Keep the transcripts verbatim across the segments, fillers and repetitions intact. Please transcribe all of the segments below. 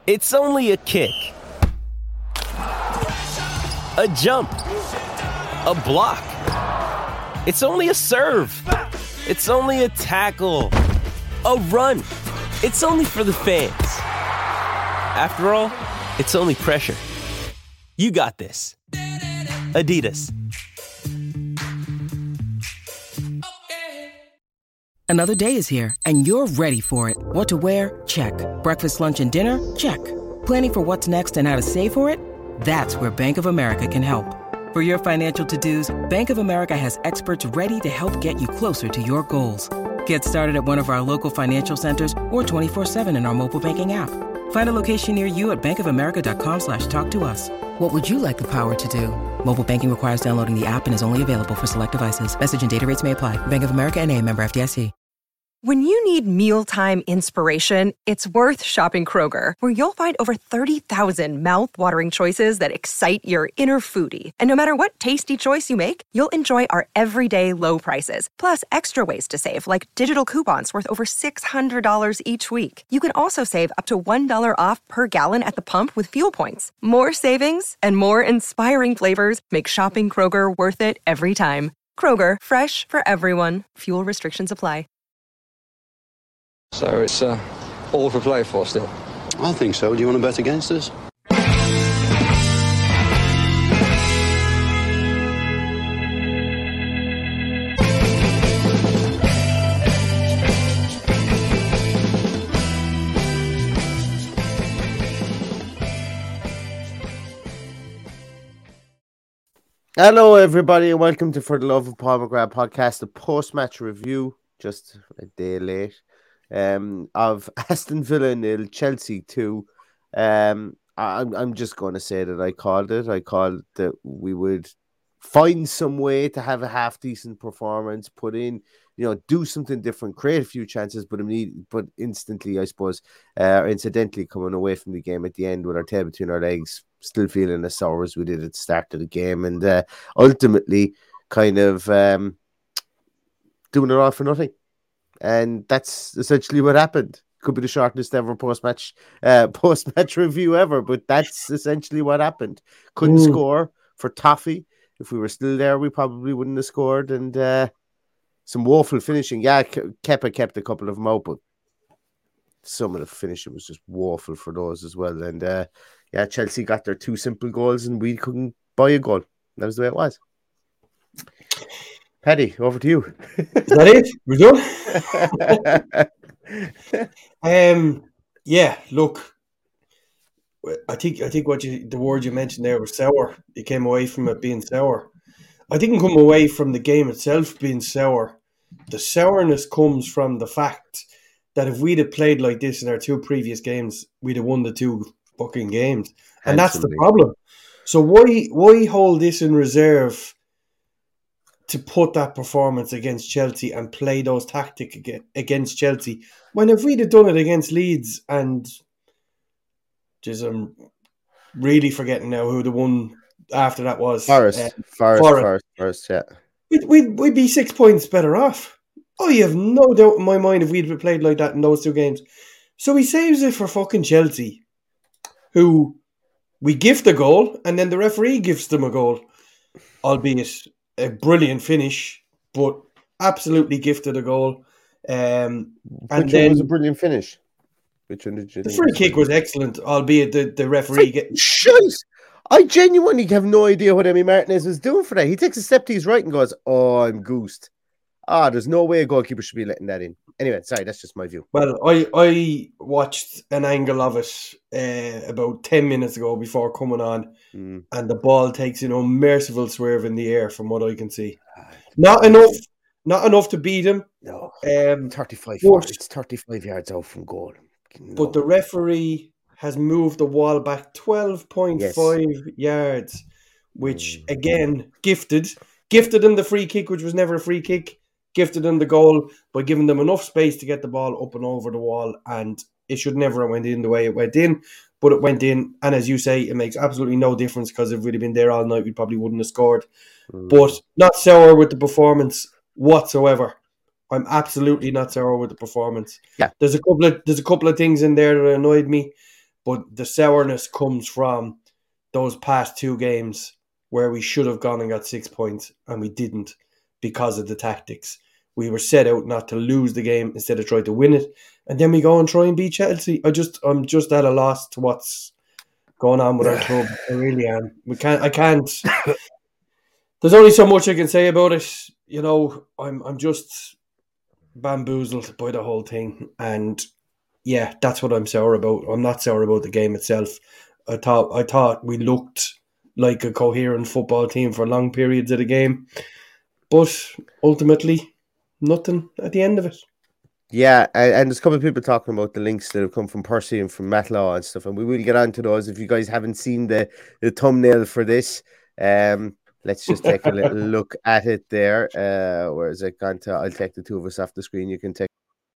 It's only a kick, a jump, a block. It's only a serve. It's only a tackle, a run. It's only for the fans. After all, it's only pressure. You got this. Adidas. Another day is here, and you're ready for it. What to wear? Check. Breakfast, lunch, and dinner? Check. Planning for what's next and how to save for it? That's where Bank of America can help. For your financial to-dos, Bank of America has experts ready to help get you closer to your goals. Get started at one of our local financial centers or twenty-four seven in our mobile banking app. Find a location near you at bankofamerica.com slash talk to us. What would you like the power to do? Mobile banking requires downloading the app and is only available for select devices. Message and data rates may apply. Bank of America N A, member F D I C. When you need mealtime inspiration, it's worth shopping Kroger, where you'll find over thirty thousand mouth-watering choices that excite your inner foodie. And no matter what tasty choice you make, you'll enjoy our everyday low prices, plus extra ways to save, like digital coupons worth over six hundred dollars each week. You can also save up to one dollar off per gallon at the pump with fuel points. More savings and more inspiring flavors make shopping Kroger worth it every time. Kroger, fresh for everyone. Fuel restrictions apply. So it's uh, all for play for still? I think so. Do you want to bet against us? Hello, everybody, and welcome to For the Love of Paul McGrath podcast, the post-match review, just a day late. Um, of Aston Villa nil, Chelsea two. Um, I'm I'm just going to say that I called it. I called that we would find some way to have a half decent performance, put in, you know, do something different, create a few chances, but immediately, but instantly, I suppose, uh, incidentally coming away from the game at the end with our tail between our legs, still feeling as sour as we did at the start of the game, and uh, ultimately, kind of um, doing it all for nothing. And that's essentially what happened. Could be the shortest ever post-match uh, post-match review ever, but that's essentially what happened. Couldn't Ooh. score for Toffee. If we were still there, we probably wouldn't have scored. And uh, some woeful finishing. Yeah, Kepa kept a couple of them out, but some of the finishing was just woeful for those as well. And uh, yeah, Chelsea got their two simple goals, and we couldn't buy a goal. That was the way it was. Paddy, over to you. Is that it? We're done? um, yeah, look, I think I think what you the word you mentioned there was sour. You came away from it being sour. I didn't come away from the game itself being sour. The sourness comes from the fact that if we'd have played like this in our two previous games, we'd have won the two fucking games. And that's the problem. So why why hold this in reserve to put that performance against Chelsea and play those tactics against Chelsea, when if we'd have done it against Leeds and just I'm really forgetting now who the one after that was. Forest. Uh, Forest, Forest, Forest, Forest, yeah. We'd, we'd, we'd be six points better off. Oh, you have no doubt in my mind if we'd played like that in those two games. So he saves it for fucking Chelsea, who we gift a goal and then the referee gives them a goal, albeit a brilliant finish, but absolutely gifted a goal. Um, and Which then one was a brilliant finish? Which one did you the think free was kick was excellent, albeit the, the referee get shite. I genuinely have no idea what Emi Martinez was doing for that. He takes a step to his right and goes, "Oh, I'm goosed." Ah, there's no way a goalkeeper should be letting that in. Anyway, sorry, that's just my view. Well, I, I watched an angle of it uh, about ten minutes ago before coming on, mm. and the ball takes an unmerciful swerve in the air from what I can see. Not enough not enough to beat him. No, um, thirty-five yards. It's thirty-five yards out from goal. No. But the referee has moved the wall back twelve point five yes. yards, which, mm. again, gifted. Gifted him the free kick, which was never a free kick. Gifted them the goal by giving them enough space to get the ball up and over the wall, and it should never have went in the way it went in, but it went in, and as you say, it makes absolutely no difference because if we'd have been there all night, we probably wouldn't have scored. Mm. But not sour with the performance whatsoever. I'm absolutely not sour with the performance. Yeah, there's a couple of there's a couple of things in there that annoyed me, but the sourness comes from those past two games where we should have gone and got six points and we didn't because of the tactics. We were set out not to lose the game instead of trying to win it, and then we go and try and beat Chelsea. I just, I'm just at a loss to what's going on with our club. I really am. We can't. I can't. There's only so much I can say about it. You know, I'm, I'm just bamboozled by the whole thing, and yeah, that's what I'm sour about. I'm not sour about the game itself. I thought, I thought we looked like a coherent football team for long periods of the game, but ultimately, nothing at the end of it. Yeah, and, and there's a couple of people talking about the links that have come from Percy and from Matt Law and stuff, and we will get on to those. If you guys haven't seen the, the thumbnail for this, um, let's just take a little look at it there. Uh, where is it gone to? I'll take the two of us off the screen. You can take.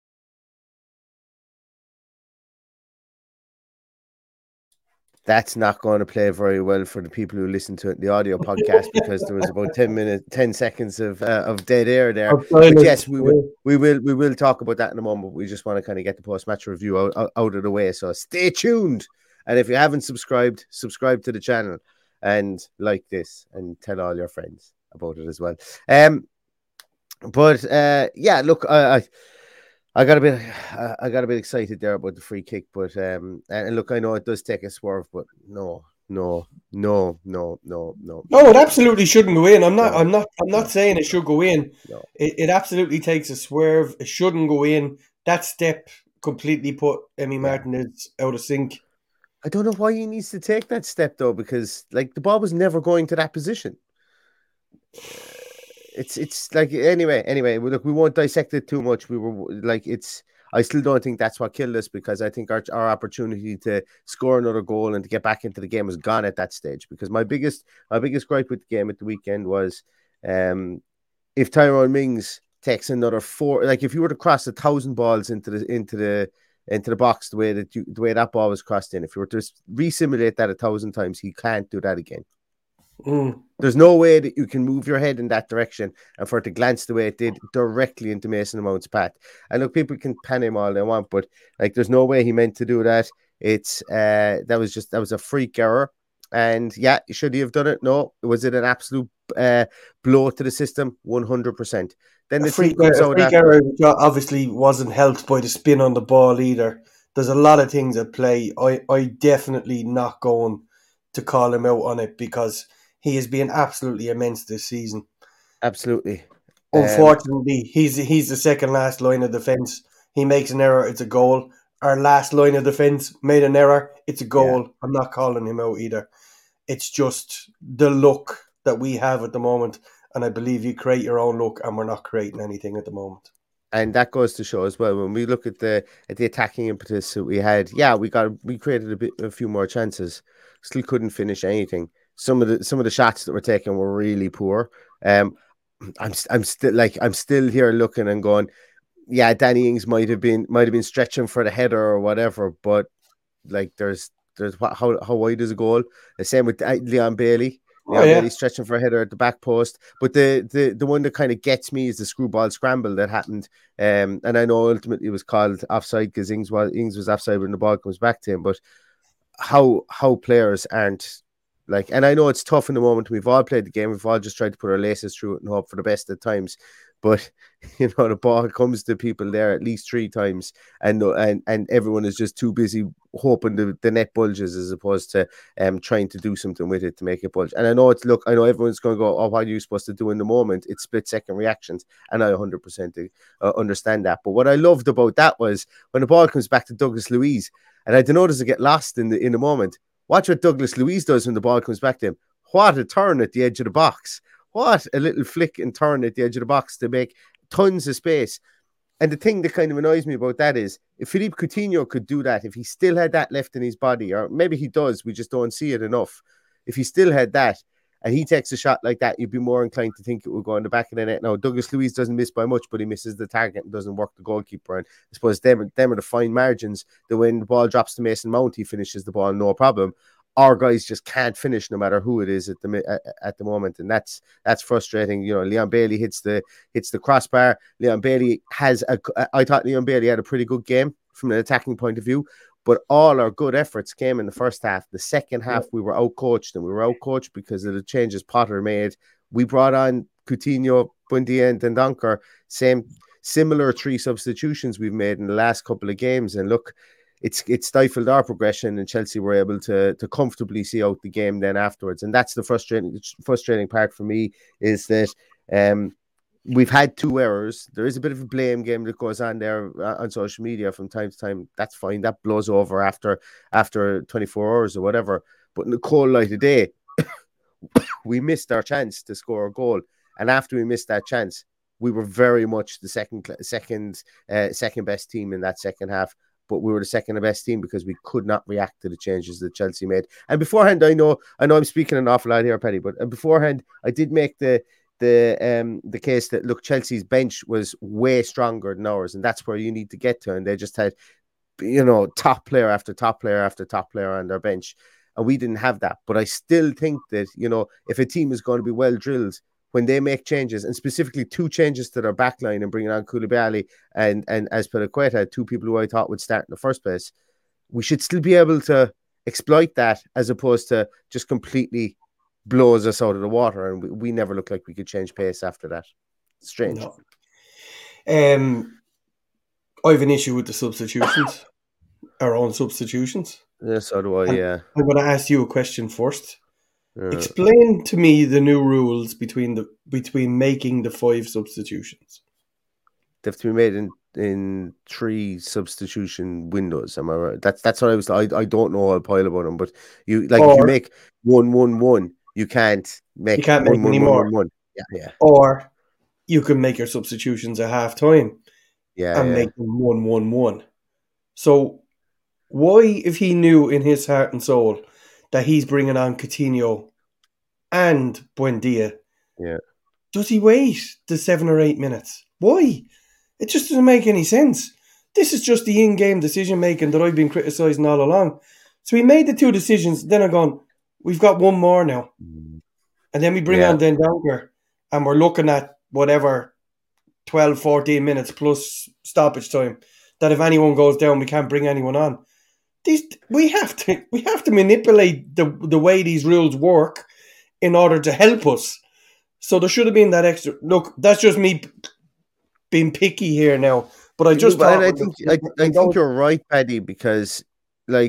That's not going to play very well for the people who listen to it in the audio podcast because there was about ten minutes, ten seconds of uh, of dead air there. But yes, we will, we will, we will talk about that in a moment. We just want to kind of get the post-match review out, out, out of the way. So stay tuned. And if you haven't subscribed, subscribe to the channel and like this and tell all your friends about it as well. Um, but uh, yeah, look, I. I I got a bit, I got a bit excited there about the free kick, but um, and look, I know it does take a swerve, but no, no, no, no, no, no. No, it absolutely shouldn't go in. I'm not, no. I'm not, I'm not saying it should go in. No. It, it absolutely takes a swerve. It shouldn't go in. That step completely put Emi Martinez out of sync. I don't know why he needs to take that step though, because like the ball was never going to that position. It's it's like anyway anyway look, we won't dissect it too much. We were like it's I still don't think that's what killed us, because I think our our opportunity to score another goal and to get back into the game was gone at that stage. Because my biggest my biggest gripe with the game at the weekend was um if Tyrone Mings takes another four, like if you were to cross a thousand balls into the into the into the box the way that you, the way that ball was crossed in, if you were to re-simulate that a thousand times, he can't do that again. Mm. There's no way that you can move your head in that direction and for it to glance the way it did directly into Mason Mount's path. And look, people can pan him all they want, but like, there's no way he meant to do that. It's uh, that was just that was a freak error. And yeah, should he have done it? No. Was it an absolute uh, blow to the system? one hundred percent. Then the a freak, comes a out freak error obviously wasn't helped by the spin on the ball either. There's a lot of things at play. I I definitely not going to call him out on it, because he is being absolutely immense this season. Absolutely. Unfortunately, um, he's he's the second last line of defence. He makes an error, it's a goal. Our last line of defence made an error, it's a goal. Yeah. I'm not calling him out either. It's just the luck that we have at the moment, and I believe you create your own luck, and we're not creating anything at the moment. And that goes to show as well, when we look at the at the attacking impetus that we had, yeah, we got we created a bit a few more chances, still couldn't finish anything. Some of the some of the shots that were taken were really poor. Um, I'm I'm still like I'm still here looking and going, yeah, Danny Ings might have been might have been stretching for the header or whatever, but like there's there's what how how wide is a goal? The same with Leon Bailey. Leon oh, yeah. Bailey stretching for a header at the back post. But the the the one that kind of gets me is the screwball scramble that happened. Um, and I know ultimately it was called offside because Ings was Ings was offside when the ball comes back to him. But how how players aren't. Like, and I know it's tough in the moment. We've all played the game. We've all just tried to put our laces through it and hope for the best at times. But, you know, the ball comes to people there at least three times, and and, and everyone is just too busy hoping the, the net bulges as opposed to um trying to do something with it to make it bulge. And I know it's, look, I know everyone's going to go, oh, what are you supposed to do in the moment? It's split second reactions. And I one hundred percent uh, understand that. But what I loved about that was when the ball comes back to Douglas Luiz, and I don't know, does it get lost in the in the moment? Watch what Douglas Luiz does when the ball comes back to him. What a turn at the edge of the box. What a little flick and turn at the edge of the box to make tons of space. And the thing that kind of annoys me about that is, if Philippe Coutinho could do that, if he still had that left in his body, or maybe he does, we just don't see it enough. If he still had that, and he takes a shot like that, you'd be more inclined to think it would go in the back of the net. Now, Douglas Luiz doesn't miss by much, but he misses the target and doesn't work the goalkeeper. And I suppose them, them are the fine margins that when the ball drops to Mason Mount, he finishes the ball, no problem. Our guys just can't finish no matter who it is at the at, at the moment, and that's that's frustrating. You know, Leon Bailey hits the hits the crossbar. Leon Bailey has a. I thought Leon Bailey had a pretty good game from an attacking point of view, but all our good efforts came in the first half. The second half, we were outcoached, and we were outcoached because of the changes Potter made. We brought on Coutinho, Buendia, and Dendoncker, same similar three substitutions we've made in the last couple of games, and look, it's it stifled our progression, and Chelsea were able to to comfortably see out the game then afterwards. And that's the frustrating frustrating part for me, is that um, we've had two errors. There is a bit of a blame game that goes on there on social media from time to time. That's fine. That blows over after after twenty-four hours or whatever. But in the cold light of day, we missed our chance to score a goal. And after we missed that chance, we were very much the second second uh, second best team in that second half. But we were the second best team because we could not react to the changes that Chelsea made. And beforehand, I know I know I'm speaking an awful lot here, Paddy, but beforehand, I did make the the um the case that, look, Chelsea's bench was way stronger than ours, and that's where you need to get to. And they just had, you know, top player after top player after top player on their bench, and we didn't have that. But I still think that, you know, if a team is going to be well drilled, when they make changes, and specifically two changes to their backline and bringing on Koulibaly and, and Azpilicueta, two people who I thought would start in the first place, we should still be able to exploit that, as opposed to just completely blows us out of the water, and we, we never looked like we could change pace after that. Strange. No. Um, I have an issue with the substitutions, our own substitutions. Yeah, so do I, yeah. I'm going to ask you a question first. Uh, Explain to me the new rules between the between making the five substitutions. They have to be made in, in three substitution windows. Am I right? That's that's what I was. I, I don't know a pile about them, but you like or, if you make one one one, you can't make you can't one, make one, any one, more. One, one. Yeah, yeah, or you can make your substitutions at half time, yeah, and yeah. make them one one one. So why, if he knew in his heart and soul that he's bringing on Coutinho and Buendia, yeah, does he wait the seven or eight minutes? Why? It just doesn't make any sense. This is just the in-game decision-making that I've been criticising all along. So he made the two decisions, then I'm going, we've got one more now. And then we bring Yeah. on Dendoncker, and we're looking at whatever, twelve, fourteen minutes plus stoppage time, that if anyone goes down, we can't bring anyone on. These we have to we have to manipulate the the way these rules work in order to help us. So there should have been that extra. Look, that's just me being picky here now. But I just But thought I think I, I think you're right, Paddy, because like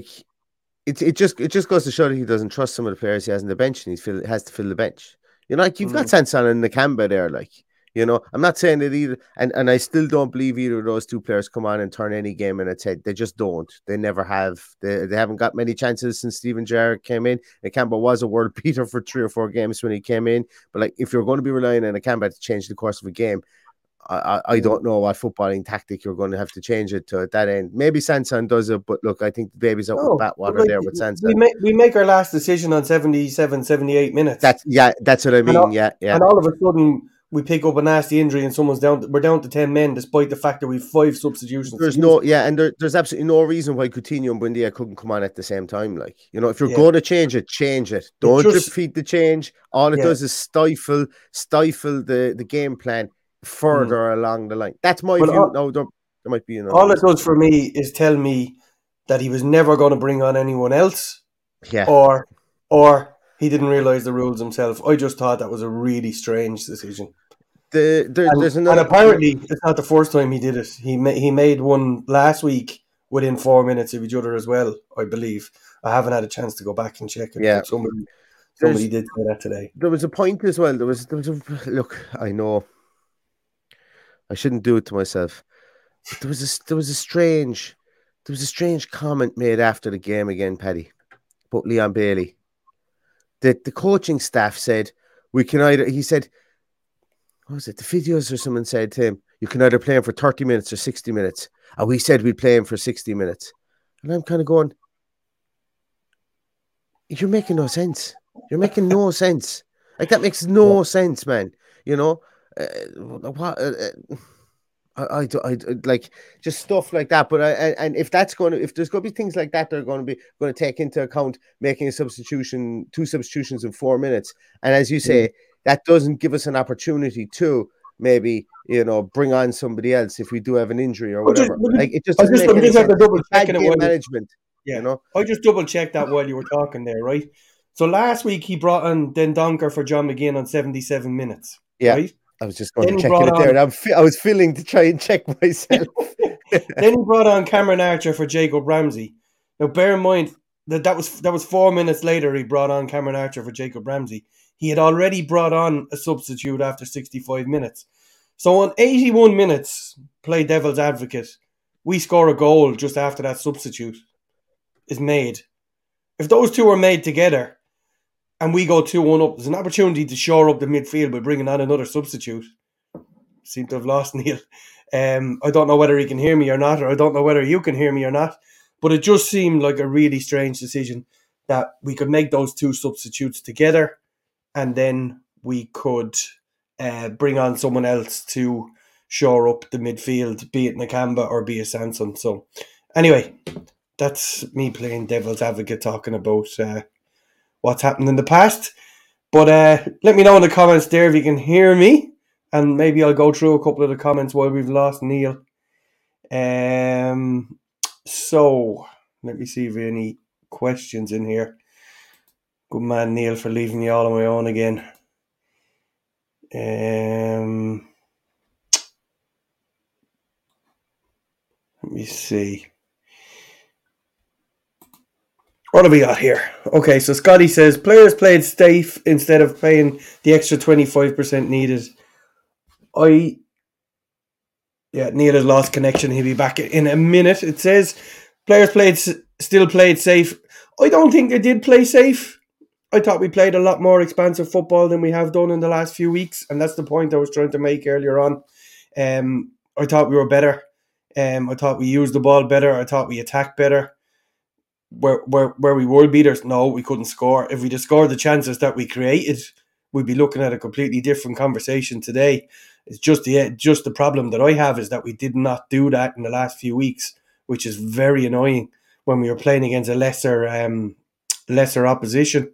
it it just it just goes to show that he doesn't trust some of the players he has on the bench, and he fill, has to fill the bench. You know, like you've got Mm. Sanson and Nakamba there, like. You know, I'm not saying that either, and, and I still don't believe either of those two players come on and turn any game in its head. They just don't. They never have. They they haven't got many chances since Steven Gerrard came in. Nakamba was a world beater for three or four games when he came in. But like, if you're going to be relying on Nakamba to change the course of a game, I, I, I don't know what footballing tactic you're going to have to change it to at that end. Maybe Sanson does it, but look, I think the baby's out No, with bathwater like, there with we Sanson. make we make our last decision on seventy-seven, seventy-eight minutes. That's yeah, that's what I mean. all- yeah, yeah. And all of a sudden, we pick up a nasty injury and someone's down. We're down to ten men, despite the fact that we've five substitutions. There's to no, use. yeah, and there, there's absolutely no reason why Coutinho and Buendia couldn't come on at the same time. Like, you know, if you're Yeah. going to change it, change it. Don't just- repeat the change. All it Yeah. does is stifle, stifle the, the game plan further along the line. That's my Well, view. all- no, there, there might be another. All it reason. does for me is tell me that he was never going to bring on anyone else, Yeah, or or he didn't realize the rules himself. I just thought that was a really strange decision. the, there, And, there's and another. apparently, it's not the first time he did it. He ma- he made one last week within four minutes of each other as well, I believe. I haven't had a chance to go back and check it. Yeah. But somebody somebody did say that today. There was a point as well. There was, there was a look. I know. I shouldn't do it to myself. But there was a there was a strange there was a strange comment made after the game again, Paddy, about Leon Bailey. The the coaching staff said we can either. He said, what was it? The videos or someone said to him, you can either play him for thirty minutes or sixty minutes. And we said we'd play him for sixty minutes. And I'm kind of going, you're making no sense. You're making no sense. Like, that makes no sense, man. You know, uh, what? Uh, uh, I, I, I, like just stuff like that. But I, and if that's going to, if there's going to be things like that, they're going to be going to take into account making a substitution, two substitutions in four minutes. And as you say, mm. that doesn't give us an opportunity to maybe, you know, bring on somebody else if we do have an injury or whatever. Just, like, it just I doesn't just, make I'm any just sense. having a double Bad checking game it. management. Yeah. You know, I just double checked that while you were talking there, right? So last week he brought on Dendoncker for John McGinn on seventy-seven minutes, yeah. right? I was just going Then to he check brought it there, on- and I'm fe- I was feeling to try and check myself. Then he brought on Cameron Archer for Jacob Ramsey. Now, bear in mind that that was that was four minutes later. He brought on Cameron Archer for Jacob Ramsey. He had already brought on a substitute after sixty-five minutes. So on eighty-one minutes, play devil's advocate, we score a goal just after that substitute is made. If those two are made together and we go two one up, there's an opportunity to shore up the midfield by bringing on another substitute. Seem to have lost Neil. Um, I don't know whether he can hear me or not, or I don't know whether you can hear me or not, but it just seemed like a really strange decision that we could make those two substitutes together and then we could uh, bring on someone else to shore up the midfield, be it Nakamba or be it Sanson. So anyway, that's me playing devil's advocate, talking about uh, what's happened in the past. But uh, let me know in the comments there if you can hear me, and maybe I'll go through a couple of the comments while we've lost Neil. Um, so let me see if we have any questions in here. Good man, Neil, for leaving me all on my own again. Um, let me see. What have we got here? Okay, so Scotty says players played safe instead of paying the extra twenty-five percent needed. I, yeah, Neil has lost connection. He'll be back in a minute. It says players played still played safe. I don't think they did play safe. I thought we played a lot more expansive football than we have done in the last few weeks, and that's the point I was trying to make earlier on. Um, I thought we were better. Um, I thought we used the ball better. I thought we attacked better. Where where where we world beaters? No, we couldn't score. If we'd have scored the chances that we created, we'd be looking at a completely different conversation today. It's just the just the problem that I have is that we did not do that in the last few weeks, which is very annoying when we were playing against a lesser um lesser opposition.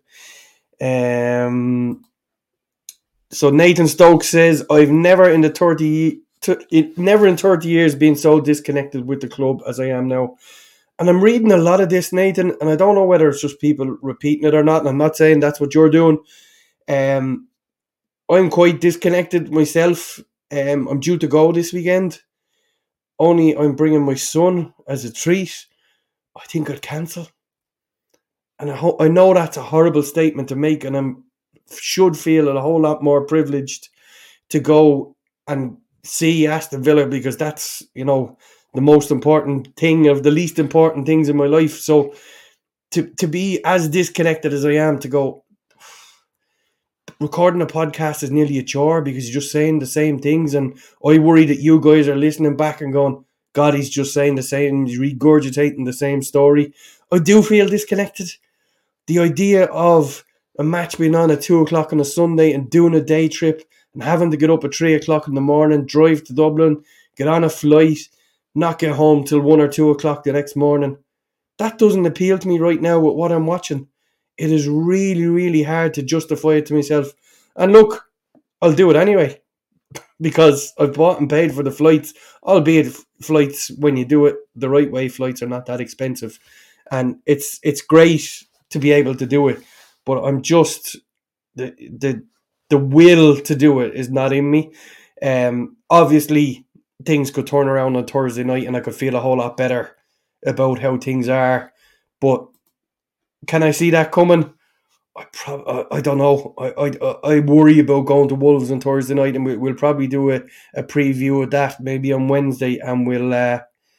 Um. So Nathan Stokes says, "I've never in the thirty, t- never in thirty years been so disconnected with the club as I am now." And I'm reading a lot of this, Nathan, and I don't know whether it's just people repeating it or not, and I'm not saying that's what you're doing. Um, I'm quite disconnected myself. Um, I'm due to go this weekend. Only I'm bringing my son as a treat. I think I'd cancel. And I, ho- I know that's a horrible statement to make, and I should feel a whole lot more privileged to go and see Aston Villa because that's, you know, the most important thing of the least important things in my life. So to to be as disconnected as I am, to go recording a podcast is nearly a chore because you're just saying the same things, and I worry that you guys are listening back and going, God, he's just saying the same, he's regurgitating the same story. I do feel disconnected. The idea of a match being on at two o'clock on a Sunday and doing a day trip and having to get up at three o'clock in the morning, drive to Dublin, get on a flight, not get home till one or two o'clock the next morning. That doesn't appeal to me right now with what I'm watching. It is really, really hard to justify it to myself. And look, I'll do it anyway because I've bought and paid for the flights, albeit flights, when you do it the right way, flights are not that expensive. And it's it's great to be able to do it, but I'm just, the the the will to do it is not in me. Um, obviously, things could turn around on Thursday night and I could feel a whole lot better about how things are. But can I see that coming? I pro- I, I don't know. I, I I worry about going to Wolves on Thursday night, and we, we'll probably do a, a preview of that maybe on Wednesday, and we'll uh,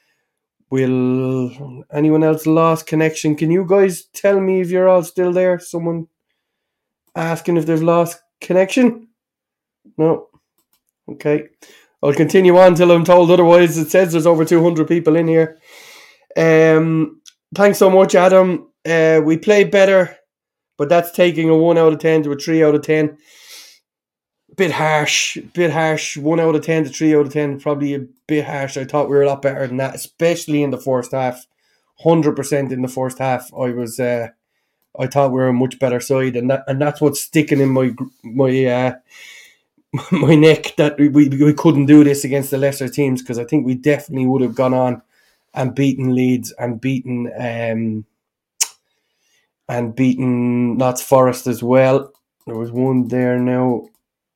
we'll anyone else lost connection? Can you guys tell me if you're all still there? Someone asking if they've lost connection? No. Okay. I'll continue on till I'm told otherwise. It says there's over two hundred people in here. Um, thanks so much, Adam. Uh, we played better, but that's taking a one out of ten to a three out of ten. Bit harsh, bit harsh. One out of ten to three out of ten, probably a bit harsh. I thought we were a lot better than that, especially in the first half. Hundred percent in the first half. I was, uh, I thought we were a much better side, and that, and that's what's sticking in my my uh, my neck, that we we couldn't do this against the lesser teams, because I think we definitely would have gone on and beaten Leeds and beaten um, and beaten Notts Forest as well. There was one there now.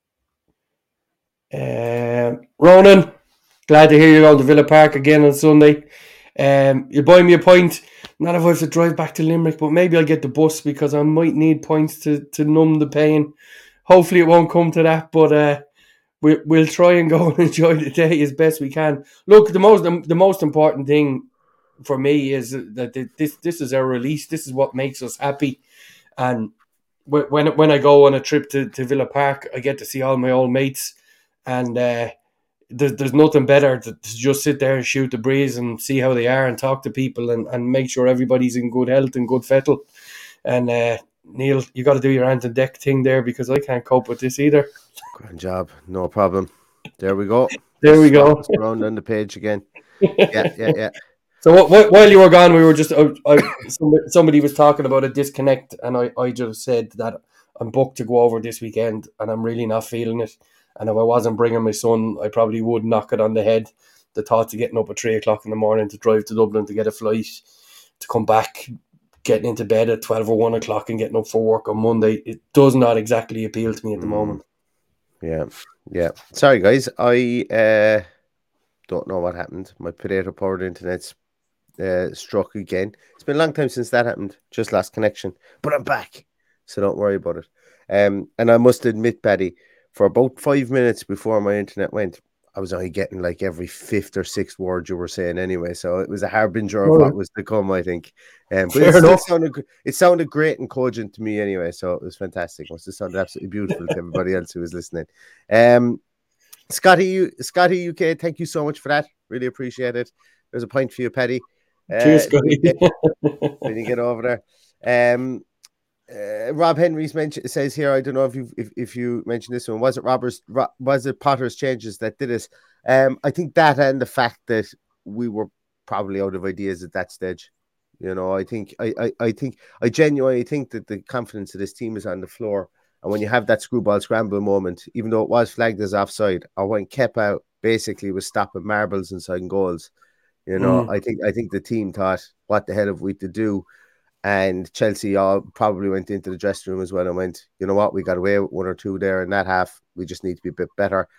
Uh, Ronan, glad to hear you're going to Villa Park again on Sunday. Um, you'll buy me a pint. Not if I have to drive back to Limerick, but maybe I'll get the bus because I might need points to, to numb the pain. Hopefully it won't come to that, but uh, we, we'll try and go and enjoy the day as best we can. Look, the most the, the most important thing for me is that this this is our release. This is what makes us happy. And when when I go on a trip to, to Villa Park, I get to see all my old mates. And uh, there's, there's nothing better to, to just sit there and shoot the breeze and see how they are and talk to people and, and make sure everybody's in good health and good fettle. And uh, Neil, you got to do your hands on deck thing there because I can't cope with this either. Good job. No problem. There we go. There we go. Round on the page again. Yeah, yeah, yeah. So while you were gone, we were just I, I, somebody, somebody was talking about a disconnect, and I, I just said that I'm booked to go over this weekend, and I'm really not feeling it. And if I wasn't bringing my son, I probably would knock it on the head. The thoughts of getting up at three o'clock in the morning to drive to Dublin to get a flight, to come back, getting into bed at twelve or one o'clock and getting up for work on Monday, it does not exactly appeal to me at the moment. Yeah, yeah. Sorry, guys. I uh, don't know what happened. My potato-powered internet's uh, struck again. It's been a long time since that happened. Just lost connection. But I'm back, so don't worry about it. Um, and I must admit, Paddy, for about five minutes before my internet went, I was only getting like every fifth or sixth word you were saying anyway. So it was a harbinger of what was to come, I think. Um, but Fair it, enough. sounded, it sounded great and cogent to me anyway. So it was fantastic. It must have sounded absolutely beautiful to everybody else who was listening. Um, Scotty, you, Scotty U K, thank you so much for that. Really appreciate it. There's a point for you, Paddy. Uh, Cheers, Scotty. when you get over there. Um, Uh, Rob Henry's mention says here, I don't know if you if, if you mentioned this one, was it Robert's was it Potter's changes that did it? Um, I think that and the fact that we were probably out of ideas at that stage. You know, I think I, I, I think I genuinely think that the confidence of this team is on the floor, and when you have that screwball scramble moment, even though it was flagged as offside, or when Kepa basically was stopping marbles inside goals, you know, mm. I think I think the team thought, what the hell have we to do? And Chelsea all probably went into the dressing room as well and went, you know what, we got away with one or two there in that half. We just need to be a bit better.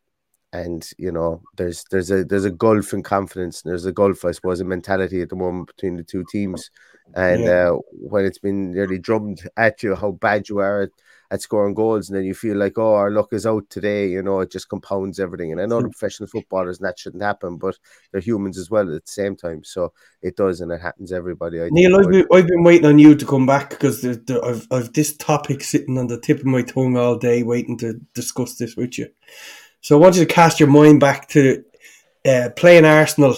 And, you know, there's there's a there's a gulf in confidence. There's a gulf, I suppose, in mentality at the moment between the two teams. And yeah. uh, when it's been nearly drummed at you how bad you are at, at scoring goals, and then you feel like, oh, our luck is out today, you know, it just compounds everything. And I know the professional footballers, and that shouldn't happen, but they're humans as well at the same time. So it does, and it happens to everybody. I Neil, I've been, I've been waiting on you to come back because the, the, I've, I've this topic sitting on the tip of my tongue all day waiting to discuss this with you. So I want you to cast your mind back to uh, playing Arsenal.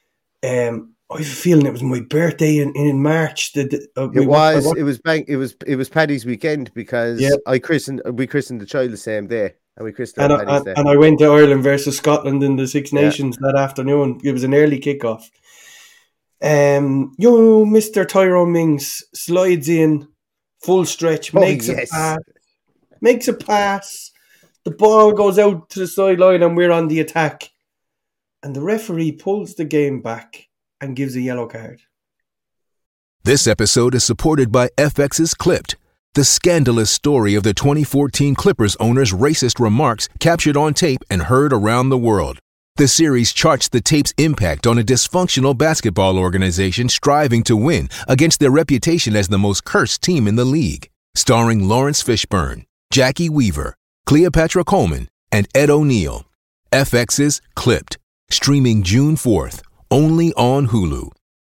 Um, I have a feeling it was my birthday in, in March. The, the, uh, it was. It was bank. It was. It was Paddy's weekend because yeah. I christened. We christened the child the same day, and we christened and, Paddy's I, day. And I went to Ireland versus Scotland in the Six Nations yeah. that afternoon. It was an early kickoff. Um, yo, Mister Tyrone Mings slides in, full stretch, oh, makes yes. a pass, makes a pass. The ball goes out to the sideline, and we're on the attack. And the referee pulls the game back and gives a yellow card. This episode is supported by F X's Clipped, the scandalous story of the twenty fourteen Clippers owner's racist remarks captured on tape and heard around the world. The series charts the tape's impact on a dysfunctional basketball organization striving to win against their reputation as the most cursed team in the league. Starring Lawrence Fishburne, Jackie Weaver, Cleopatra Coleman, and Ed O'Neill. F X's Clipped, streaming June fourth, only on Hulu.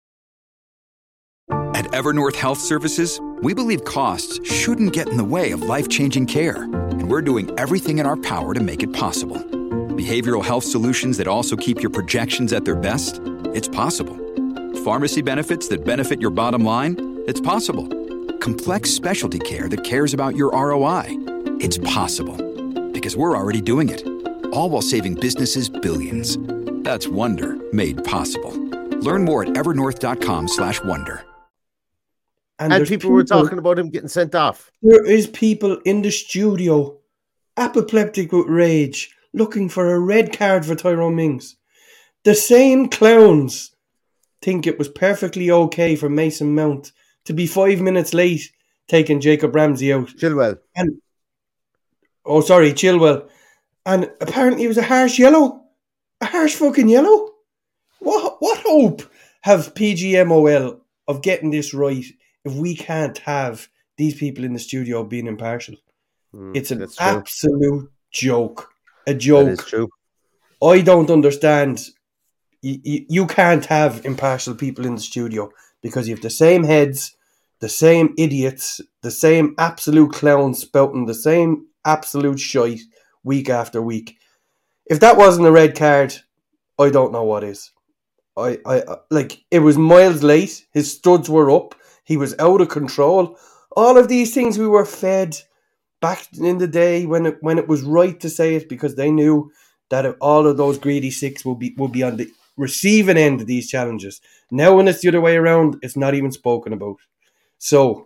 At Evernorth Health Services, we believe costs shouldn't get in the way of life-changing care, and we're doing everything in our power to make it possible. Behavioral health solutions that also keep your projections at their best? It's possible. Pharmacy benefits that benefit your bottom line? It's possible. Complex specialty care that cares about your R O I? It's possible. Because we're already doing it. All while saving businesses billions. That's Wonder made possible. Learn more at evernorth.com slash wonder. And, and people, people were talking about him getting sent off. There is people in the studio, apoplectic with rage, looking for a red card for Tyrone Mings. The same clowns think it was perfectly okay for Mason Mount to be five minutes late taking Jacob Ramsey out. Chilwell. And oh, sorry, Chilwell. And apparently it was a harsh yellow. A harsh fucking yellow. What what hope have P G M O L of getting this right if we can't have these people in the studio being impartial? Mm, it's an that's true. absolute joke. A joke. That is true. I don't understand. You, you, you can't have impartial people in the studio because you have the same heads, the same idiots, the same absolute clowns spouting the same absolute shite week after week. If that wasn't a red card, I don't know what is. I, I like it was miles late. His studs were up. He was out of control. All of these things we were fed back in the day when it when it was right to say it because they knew that all of those greedy six will be will be on the receiving end of these challenges. Now when it's the other way around, it's not even spoken about. So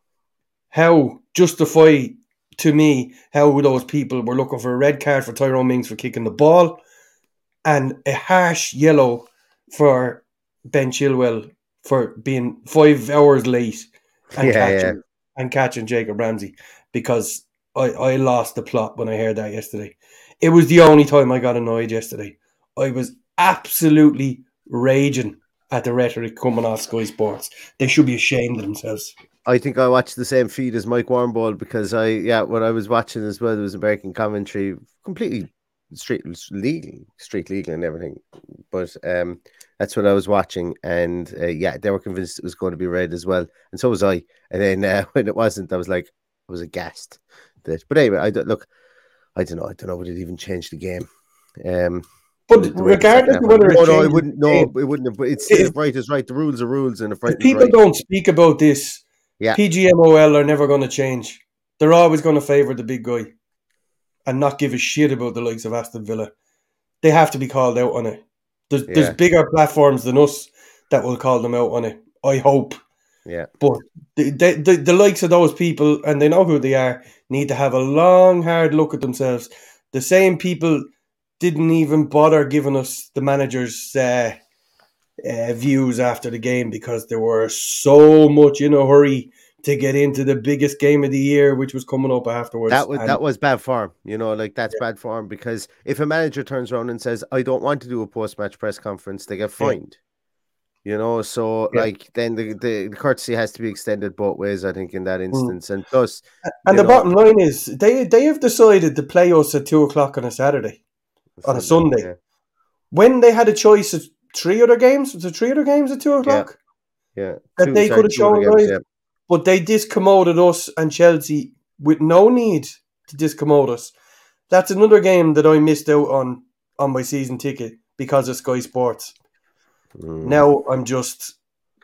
how justify to me how those people were looking for a red card for Tyrone Mings for kicking the ball and a harsh yellow for Ben Chilwell for being five hours late and Yeah, catching yeah. and catching Jacob Ramsey because I, I lost the plot when I heard that yesterday. It was the only time I got annoyed yesterday. I was absolutely raging at the rhetoric coming off Sky Sports. They should be ashamed of themselves. I think I watched the same feed as Mike Warmball because I, yeah, when I was watching as well, there was American commentary, completely street legal, street legal and everything. But um, that's what I was watching, and uh, yeah, they were convinced it was going to be red as well, and so was I. And then uh, when it wasn't, I was like, I was aghast. That, but anyway, I don't look. I don't know. I don't know. Would it even change the game? Um, But the- the way the regardless second of half whether went. it oh no, it changes wouldn't. the No, game, it wouldn't have. But it's if- if right is right. The rules are rules, and if right if is people right. don't speak about this, Yeah. P G M O L are never going to change. They're always going to favour the big guy and not give a shit about the likes of Aston Villa. They have to be called out on it. There's, Yeah. there's bigger platforms than us that will call them out on it. I hope. Yeah. But the, the, the, the likes of those people, and they know who they are, need to have a long, hard look at themselves. The same people didn't even bother giving us the manager's uh, uh, views after the game because they were so much in a hurry to get into the biggest game of the year, which was coming up afterwards. That was And that was bad form, you know, like that's bad form because if a manager turns around and says, "I don't want to do a post-match press conference," they get fined. You know, so Yeah. like then the, the, the courtesy has to be extended both ways, I think, in that instance. And plus, And you the know, bottom line is they they have decided to play us at two o'clock on a Saturday, on a Sunday. yeah, When they had a choice of three other games, was it three other games at two o'clock? yeah, That Two- they sorry, could have two other shown games, live. But they discommoded us and Chelsea with no need to discommode us. That's another game that I missed out on on my season ticket because of Sky Sports. yeah. Mm. Now I'm just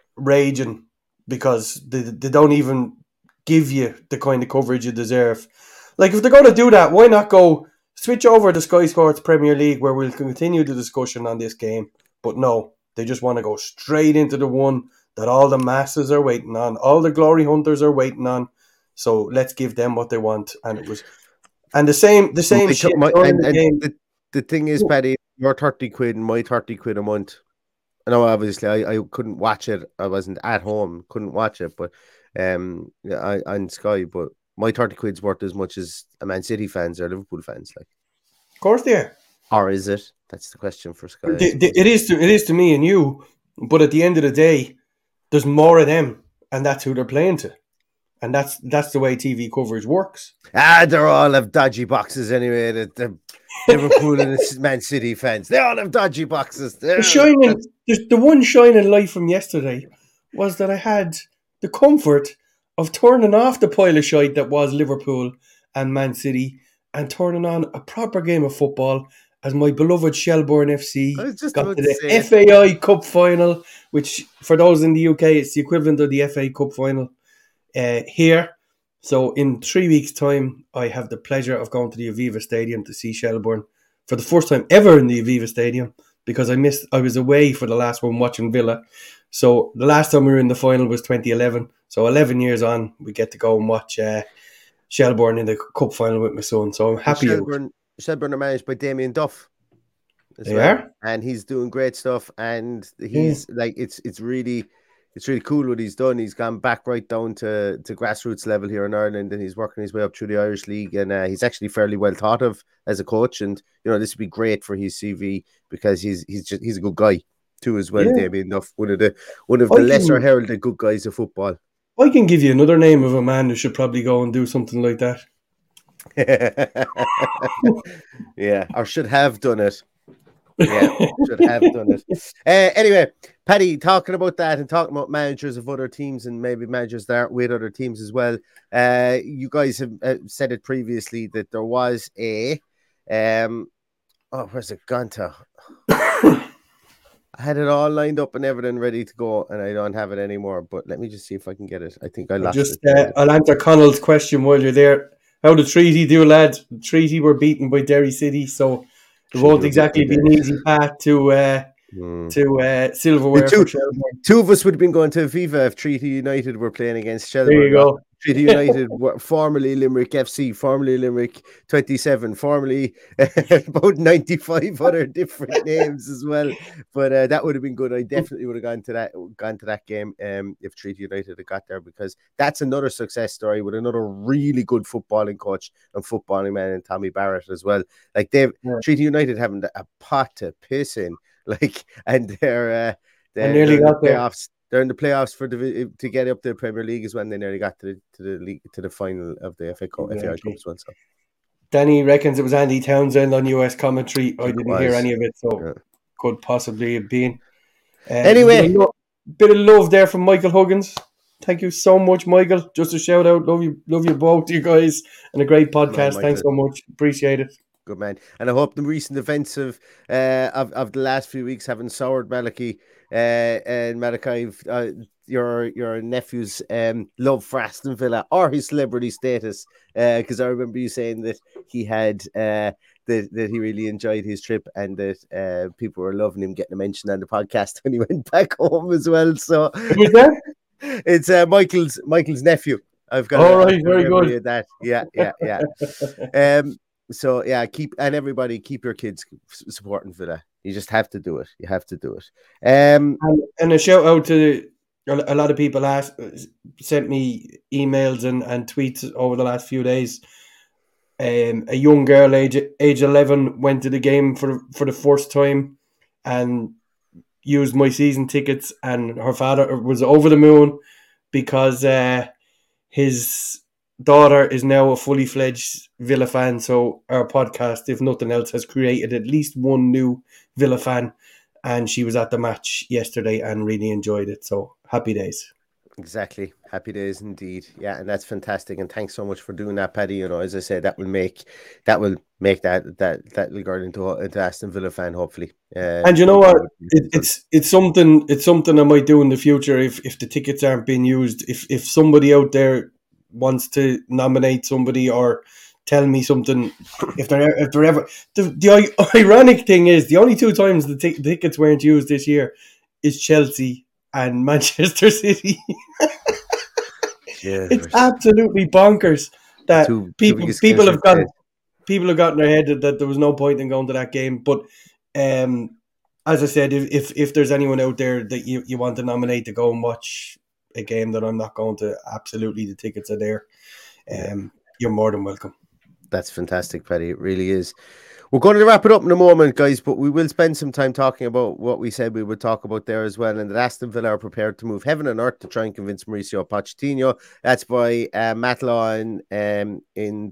raging because they, they don't even give you the kind of coverage you deserve. Like, if they're going to do that, why not go switch over to Sky Sports Premier League where we'll continue the discussion on this game? But no, they just want to go straight into the one that all the masses are waiting on, all the glory hunters are waiting on. So let's give them what they want. And it was, and the same, the same My- shit my- during and, the and game. the, the thing is, Paddy, your thirty quid and my thirty quid a month. I know, obviously, I, I couldn't watch it. I wasn't at home, couldn't watch it, but um, yeah, I on Sky. But my thirty quid's worth as much as a Man City fans or Liverpool fans, like. Of course they are. Or is it? That's the question for Sky. I The- the- suppose. it is to it is to me and you, but at the end of the day, there's more of them, and that's who they're playing to, and that's that's the way T V coverage works. Ah, they're all have dodgy boxes anyway. The, the Liverpool and the Man City fans, they all have dodgy boxes. The They're- shining, the, the one shining light from yesterday was that I had the comfort of turning off the pile of shite that was Liverpool and Man City and turning on a proper game of football as my beloved Shelbourne F C I was just got about to to the say it. F A I Cup final, which for those in the U K, it's the equivalent of the F A Cup final uh, here. So in three weeks' time, I have the pleasure of going to the Aviva Stadium to see Shelbourne for the first time ever in the Aviva Stadium because I missed. I was away for the last one watching Villa. So the last time we were in the final was twenty eleven. So eleven years on, we get to go and watch uh, Shelbourne in the cup final with my son. So I'm happy. out. Shelbourne, Shelbourne are managed by Damien Duff. as They well, are? and he's doing great stuff. And he's yeah. like, it's it's really. It's really cool what he's done. He's gone back right down to, to grassroots level here in Ireland, and he's working his way up through the Irish League. And uh, he's actually fairly well thought of as a coach. And you know, this would be great for his C V because he's he's just he's a good guy too as well. Yeah. Damien Duff, one of the one of the I lesser can, heralded good guys of football. I can give you another name of a man who should probably go and do something like that. Yeah, or should have done it. Yeah, should have done it. Uh, anyway, Paddy, talking about that and talking about managers of other teams and maybe managers that aren't with other teams as well. Uh, you guys have uh, said it previously that there was a, um, oh, where's it gone to? I had it all lined up and everything ready to go, and I don't have it anymore. But let me just see if I can get it. I think I lost just, it. Uh, I'll answer Connell's question while you're there. How the Treaty do, lad? Treaty were beaten by Derry City, so it won't exactly be an easy path to uh, mm. to uh, silverware. Two, for two of us would have been going to Viva if Treaty United were playing against Shelbourne. There you go. Treaty United, formerly Limerick F C, formerly Limerick twenty-seven, formerly uh, about ninety-five other different names as well. But uh, that would have been good. I definitely would have gone to that gone to that game um, if Treaty United had got there, because that's another success story with another really good footballing coach and footballing man in Tommy Barrett as well. Like they've yeah. Treaty United having a pot to piss in, like, and they're uh, they're, nearly they're got the there. playoffs. They're in the playoffs for the to get up to the Premier League is when they nearly got to the to the league to the final of the F A Cup. Exactly. F A I Cup as well. So Danny reckons it was Andy Townsend on U S commentary. I didn't was. hear any of it, so yeah. could possibly have been. Um, anyway, bit of, love, bit of love there from Michael Huggins. Thank you so much, Michael. Just a shout out. Love you, love you both, you guys, and a great podcast. Man, Thanks so much. Appreciate it. Good man. And I hope the recent events of uh of, of the last few weeks haven't soured Malachi uh, and Malachi uh, your your nephew's um love for Aston Villa or his celebrity status, because uh, I remember you saying that he had uh that, that he really enjoyed his trip and that uh people were loving him getting a mention on the podcast when he went back home as well. So who's that? It's uh, Michael's Michael's nephew. I've got all right, very good. That yeah, yeah, yeah. um. So yeah, keep and everybody keep your kids supporting Villa. You just have to do it. You have to do it. Um, and, and a shout out to a lot of people asked, sent me emails and, and tweets over the last few days. Um, a young girl, age age eleven, went to the game for for the first time and used my season tickets, and her father was over the moon because uh, his daughter is now a fully fledged Villa fan. So our podcast, if nothing else, has created at least one new Villa fan, and she was at the match yesterday and really enjoyed it. So happy days. Exactly. Happy days indeed. Yeah, and that's fantastic. And thanks so much for doing that, Paddy. You know, as I said, that will make that will make that that that little girl into into Aston Villa fan, hopefully. Uh, and you know what? It, it's it's something it's something I might do in the future if if the tickets aren't being used. If if somebody out there wants to nominate somebody or tell me something, if they're if they're ever the, the ironic thing is the only two times the, t- the tickets weren't used this year is Chelsea and Manchester City. Yeah, it's absolutely bonkers that two, people two people have got people have got in their head that, that there was no point in going to that game. But um, as I said, if, if if there's anyone out there that you, you want to nominate to go and watch a game that I'm not going to, absolutely the tickets are there. Um, you're more than welcome. That's fantastic, Paddy. It really is. We're going to wrap it up in a moment, guys, but we will spend some time talking about what we said we would talk about there as well, and that Aston Villa are prepared to move heaven and earth to try and convince Mauricio Pochettino. That's by uh, Matt Lawn um, in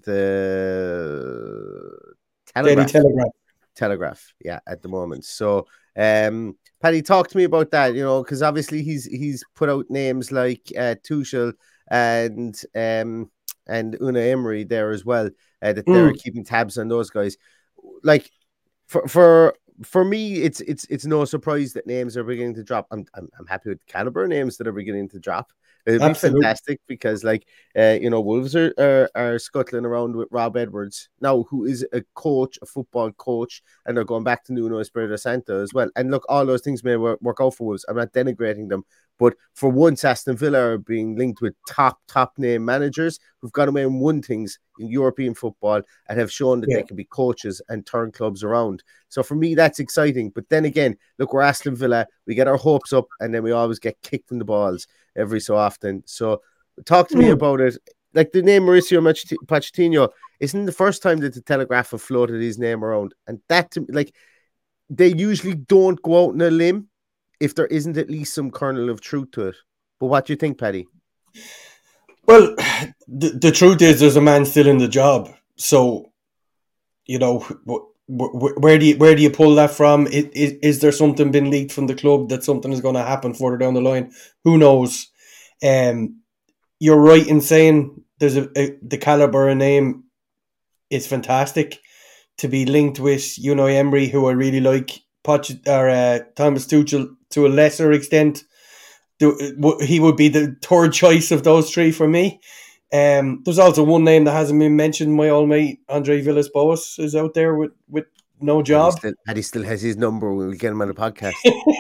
the Telegraph. Daily Telegraph. Telegraph, yeah, at the moment. So, um, Paddy, talk to me about that, you know, because obviously he's he's put out names like uh, Tuchel and um, and Unai Emery there as well, uh, that they're mm. keeping tabs on those guys. Like for for for me, it's it's it's no surprise that names are beginning to drop. I'm I'm, I'm happy with the caliber names that are beginning to drop. It'd be Absolutely. fantastic because, like, uh, you know, Wolves are, are are scuttling around with Rob Edwards now, who is a coach, a football coach, and they're going back to Nuno Espirito Santo as well. And look, all those things may work, work out for Wolves. I'm not denigrating them, But for once, Aston Villa are being linked with top, top name managers who've got away and won things in European football and have shown that Yeah. they can be coaches and turn clubs around. So for me, that's exciting. But then again, look, we're Aston Villa. We get our hopes up and then we always get kicked in the balls every so often. So talk to me Mm. about it. Like the name Mauricio Mach- Pochettino isn't the first time that the Telegraph have floated his name around. And that, to- like, they usually don't go out on a limb if there isn't at least some kernel of truth to it. But what do you think, Paddy? Well, the, the truth is there's a man still in the job. So, you know, wh- wh- where do you where do you pull that from? Is, is, is there something been leaked from the club that something is going to happen further down the line? Who knows? Um, you're right in saying there's a, a the caliber of name is fantastic. To be linked with Unai Emery, who I really like, Poch- or uh, Thomas Tuchel to a lesser extent, do, he would be the third choice of those three for me. Um, there's also one name that hasn't been mentioned. My old mate Andre Villas-Boas is out there with, with no job. And he, still, and he still has his number when we get him on the podcast.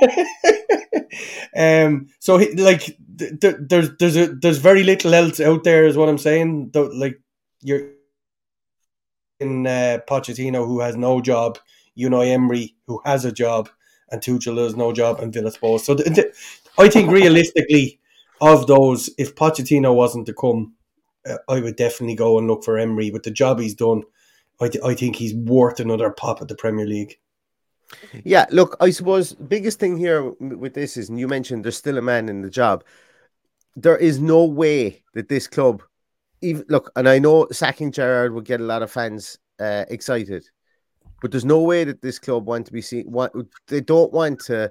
um, so he, like, th- th- there's there's a, there's very little else out there, is what I'm saying. Though, like you're in uh, Pochettino, who has no job, Unai Emery, who has a job, and Tuchel has no job, and Villas-Boas. So th- th- I think realistically, of those, if Pochettino wasn't to come, uh, I would definitely go and look for Emery. With the job he's done, I, th- I think he's worth another pop at the Premier League. Yeah, look, I suppose biggest thing here with this is, and you mentioned there's still a man in the job. There is no way that this club, even look, and I know sacking Gerrard would get a lot of fans uh, excited, but there's no way that this club want to be seen. Want, they don't want to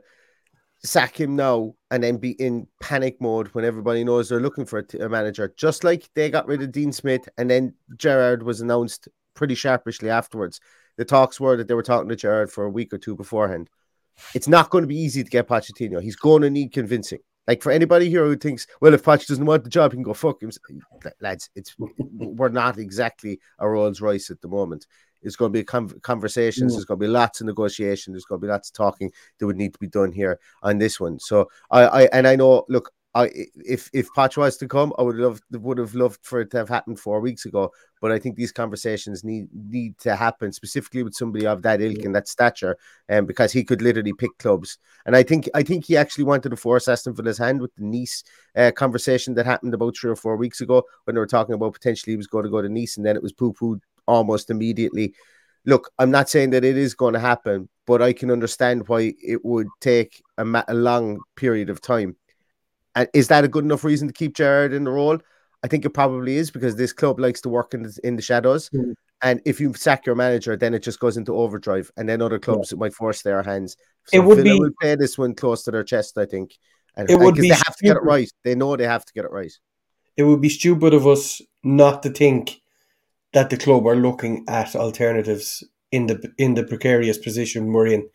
sack him now and then be in panic mode when everybody knows they're looking for a, t- a manager. Just like they got rid of Dean Smith and then Gerrard was announced pretty sharpishly afterwards. The talks were that they were talking to Gerrard for a week or two beforehand. It's not going to be easy to get Pochettino. He's going to need convincing. Like, for anybody here who thinks, well, if Poch doesn't want the job, he can go fuck him. Lads, it's we're not exactly a Rolls Royce at the moment. It's going to be con- conversations. Mm. There's going to be lots of negotiation. There's going to be lots of talking that would need to be done here on this one. So I, I and I know, look, I if if Poch was to come, I would love would have loved for it to have happened four weeks ago. But I think these conversations need need to happen specifically with somebody of that ilk and that stature, and um, because he could literally pick clubs. And I think I think he actually wanted to force Aston Villa's hand with the Nice uh, conversation that happened about three or four weeks ago when they were talking about potentially he was going to go to Nice, and then it was poo-pooed almost immediately. Look, I'm not saying that it is going to happen, but I can understand why it would take a, ma- a long period of time. And is that a good enough reason to keep Gerrard in the role? I think it probably is, because this club likes to work in the, in the shadows. Mm. And if you sack your manager, then it just goes into overdrive, and then other clubs yeah. might force their hands. So it would Villa be, will play this one close to their chest, I think. And it would because be they have stupid. to get it right. They know they have to get it right. It would be stupid of us not to think that the club are looking at alternatives in the in the precarious position we're in.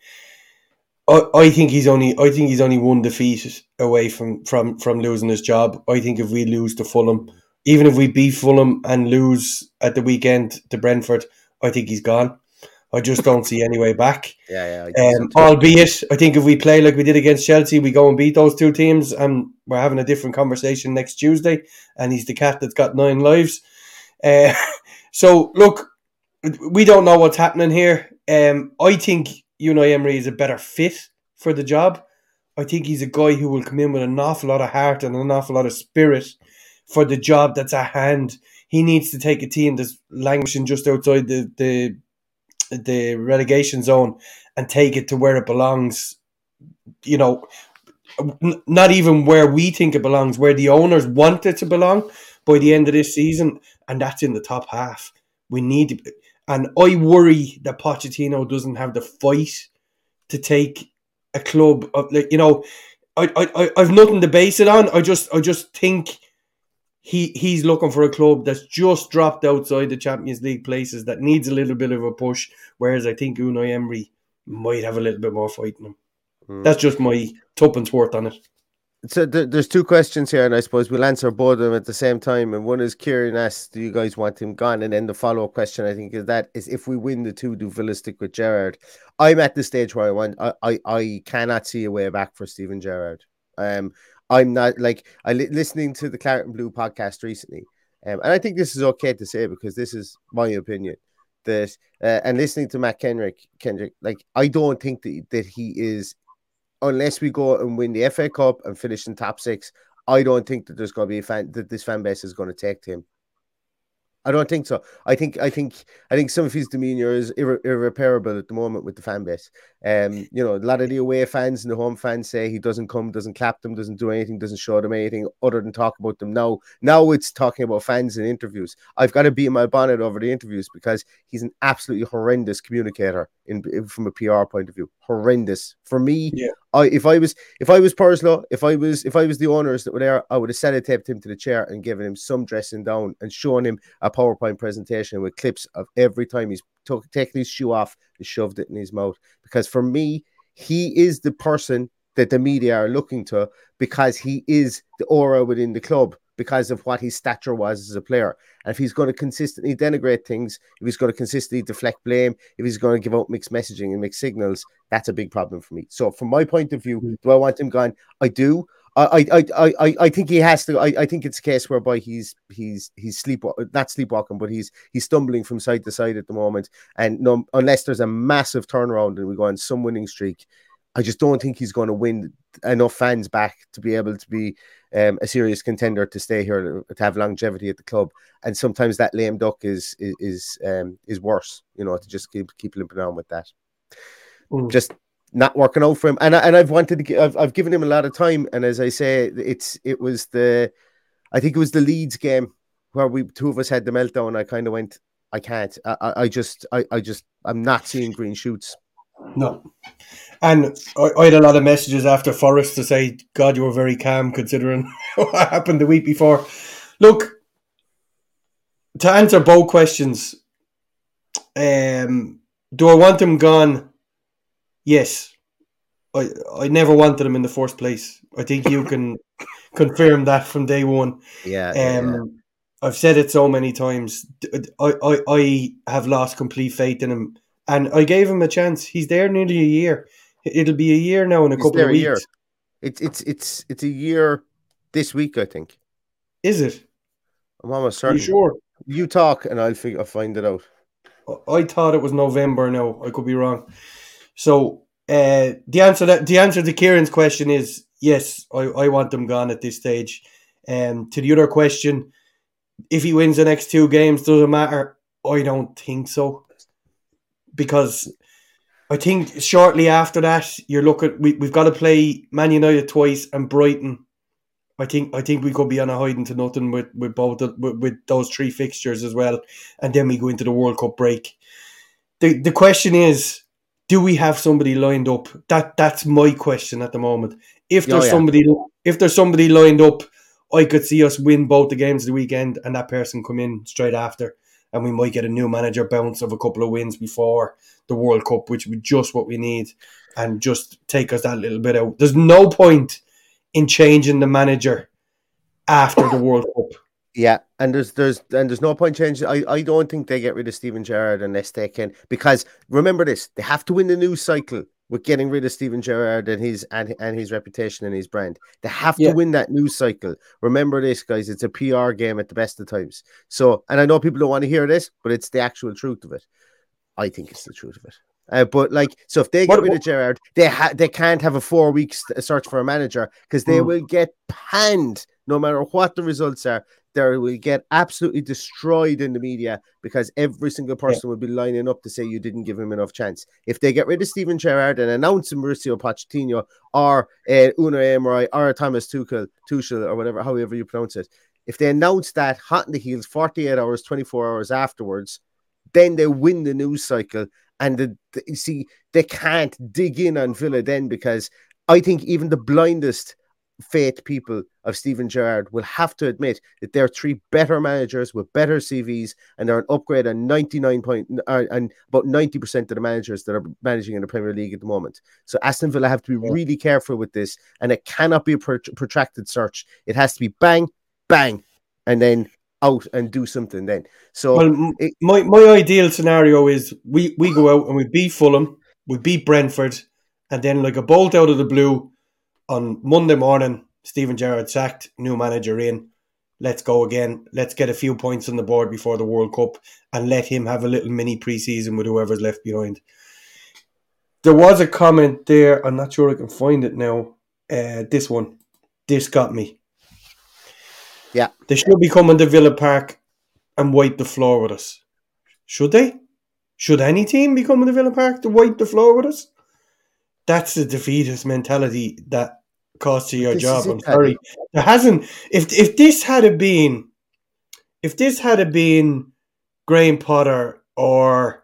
I, I think he's only I think he's only one defeat away from, from, from losing his job. I think if we lose to Fulham, even if we beat Fulham and lose at the weekend to Brentford, I think he's gone. I just don't see any way back. Yeah, yeah. I um, so albeit, I think if we play like we did against Chelsea, we go and beat those two teams, and we're having a different conversation next Tuesday. And he's the cat that's got nine lives. Uh, so look, we don't know what's happening here. Um, I think Unai Emery is a better fit for the job. I think he's a guy who will come in with an awful lot of heart and an awful lot of spirit for the job that's at hand. He needs to take a team that's languishing just outside the the, the relegation zone and take it to where it belongs. You know, n- not even where we think it belongs, where the owners want it to belong by the end of this season, and that's in the top half. We need to... And I worry that Pochettino doesn't have the fight to take a club of, like, you know, I I I've nothing to base it on. I just I just think he he's looking for a club that's just dropped outside the Champions League places, that needs a little bit of a push. Whereas I think Unai Emery might have a little bit more fight in him. Mm. That's just my tuppence worth on it. So th- there's two questions here, and I suppose we'll answer both of them at the same time. And one is Kieran asks, do you guys want him gone? And then the follow-up question, I think, is that is if we win the two, do Villa stick with Gerrard? I'm at the stage where I want I, I, I cannot see a way back for Steven Gerrard. Um, I'm not like I li- listening to the Claret and Blue podcast recently, um, and I think this is okay to say because this is my opinion. That uh, and listening to Matt Kendrick, Kendrick, like I don't think that that he is, unless we go and win the F A Cup and finish in top six. I don't think that there's going to be a fan that this fan base is going to take to him. I don't think so. I think I think I think some of his demeanor is irre- irreparable at the moment with the fan base. Um, you know, a lot of the away fans and the home fans say he doesn't come, doesn't clap them, doesn't do anything, doesn't show them anything other than talk about them. Now, now it's talking about fans in interviews. I've got to beat my bonnet over the interviews because he's an absolutely horrendous communicator in, in from a P R point of view. Horrendous for me. Yeah. I if I was if I was Purslow, if I was if I was the owners that were there, I would have sellotaped him to the chair and given him some dressing down and shown him a PowerPoint presentation with clips of every time he's took taken his shoe off and shoved it in his mouth. Because for me, he is the person that the media are looking to because he is the aura within the club because of what his stature was as a player. And if he's going to consistently denigrate things, if he's going to consistently deflect blame, if he's going to give out mixed messaging and mixed signals, that's a big problem for me. So from my point of view, do I want him gone? I do. I I I I I think he has to. I, I think it's a case whereby he's he's he's sleep not sleepwalking, but he's he's stumbling from side to side at the moment. And no, unless there's a massive turnaround and we go on some winning streak, I just don't think he's going to win enough fans back to be able to be um, a serious contender to stay here to have longevity at the club. And sometimes that lame duck is is is, um, is worse, you know, to just keep keep limping on with that. Mm. Just not working out for him, and I, and I've wanted to. I've I've given him a lot of time, and as I say, it's it was the, I think it was the Leeds game where we two of us had the meltdown. I kind of went, I can't. I, I just I, I just I'm not seeing green shoots. No, and I, I had a lot of messages after Forest to say, God, you were very calm considering what happened the week before. Look, to answer both questions, um, do I want him gone? Yes. I I never wanted him in the first place. I think you can confirm that from day one. Yeah, um, yeah, yeah. I've said it so many times. I, I, I have lost complete faith in him. And I gave him a chance. He's there nearly a year. It'll be a year now in a He's couple of weeks. Year. It's it's it's it's a year this week, I think. Is it? I'm almost certain. Are you sure? You talk and I'll figure I'll find it out. I thought it was November now. I could be wrong. So uh, the answer that the answer to Kieran's question is yes, I, I want him gone at this stage. Um, to the other question, if he wins the next two games, does it matter? I don't think so. Because I think shortly after that, you're looking. We we've got to play Man United twice and Brighton. I think I think we could be on a hiding to nothing with with both the, with, with those three fixtures as well, and then we go into the World Cup break. the The question is, do we have somebody lined up? That that's my question at the moment. If there's oh, yeah. somebody, if there's somebody lined up, I could see us win both the games of the weekend, and that person come in straight after. And we might get a new manager bounce of a couple of wins before the World Cup, which would be just what we need and just take us that little bit out. There's no point in changing the manager after the World Cup. Yeah, and there's there's and there's no point changing. I, I don't think they get rid of Steven Gerrard unless they can, because remember this, they have to win the news cycle with getting rid of Steven Gerrard and his and, and his reputation and his brand. They have to yeah. win that news cycle. Remember this, guys. It's a P R game at the best of times. So, and I know people don't want to hear this, but it's the actual truth of it. I think it's the truth of it. Uh, but like, so if they get what, rid what? of Gerrard, they ha- they can't have a four weeks search for a manager because they mm. will get panned no matter what the results are. They will get absolutely destroyed in the media because every single person yeah. will be lining up to say you didn't give him enough chance. If they get rid of Steven Gerrard and announce Mauricio Pochettino or uh, Unai Emery or Thomas Tuchel, Tuchel or whatever, however you pronounce it, if they announce that hot in the heels, forty-eight hours, twenty-four hours afterwards, then they win the news cycle. And the, the, you see, they can't dig in on Villa then, because I think even the blindest faith people of Steven Gerrard will have to admit that there are three better managers with better C Vs, and they're an upgrade on ninety-nine point uh, and about ninety percent of the managers that are managing in the Premier League at the moment. So Aston Villa have to be really careful with this, and it cannot be a pr- protracted search. It has to be bang, bang, and then out and do something then. So well, it, my my ideal scenario is we, we go out and we beat Fulham, we beat Brentford, and then like a bolt out of the blue on Monday morning, Steven Gerrard sacked, new manager in. Let's go again. Let's get a few points on the board before the World Cup and let him have a little mini pre-season with whoever's left behind. There was a comment there. I'm not sure I can find it now. Uh, this one. This got me. Yeah. They should be coming to Villa Park and wipe the floor with us. Should they? Should any team be coming to Villa Park to wipe the floor with us? That's the defeatist mentality that costs you your This job. is it, I'm sorry. There hasn't. If if this had been, if this had been Graham Potter or